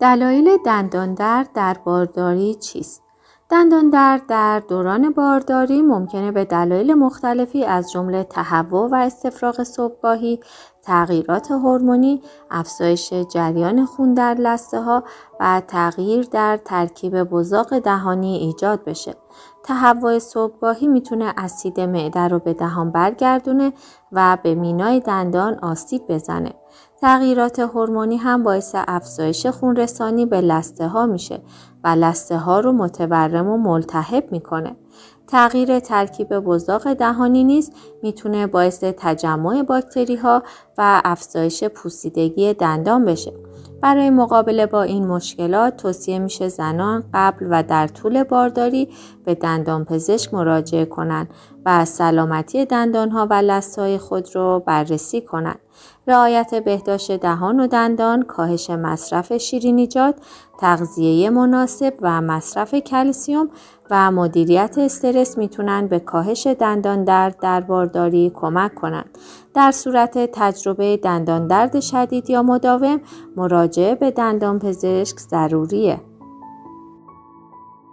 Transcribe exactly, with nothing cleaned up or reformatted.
دلایل دندان درد در بارداری چیست؟ دندان درد در دوران بارداری ممکنه به دلایل مختلفی از جمله تهوع و استفراغ صبحگاهی، تغییرات هورمونی، افزایش جریان خون در لثه‌ها و تغییر در ترکیب بزاق دهانی ایجاد بشه. تهوع صبحگاهی میتونه اسید معده رو به دهان برگردونه و به مینای دندان آسیب بزنه. تغییرات هورمونی هم باعث افزایش خونرسانی به لثه ها میشه و لثه ها رو متورم و ملتهب میکنه. تغییر ترکیب بزاق دهانی نیز میتونه باعث تجمع باکتری ها و افزایش پوسیدگی دندان بشه. برای مقابله با این مشکلات توصیه میشه زنان قبل و در طول بارداری به دندان پزشک مراجعه کنند و سلامتی دندان ها و لثه های خود رو بررسی کنند. رعایت بهداشت دهان و دندان، کاهش مصرف شیرینیجات، تغذیه مناسب و مصرف کلسیم و مدیریت استرس میتونن به کاهش دندان درد در بارداری کمک کنند. در صورت تجربه دندان درد شدید یا مداوم، مراجعه به دندان پزشک ضروریه.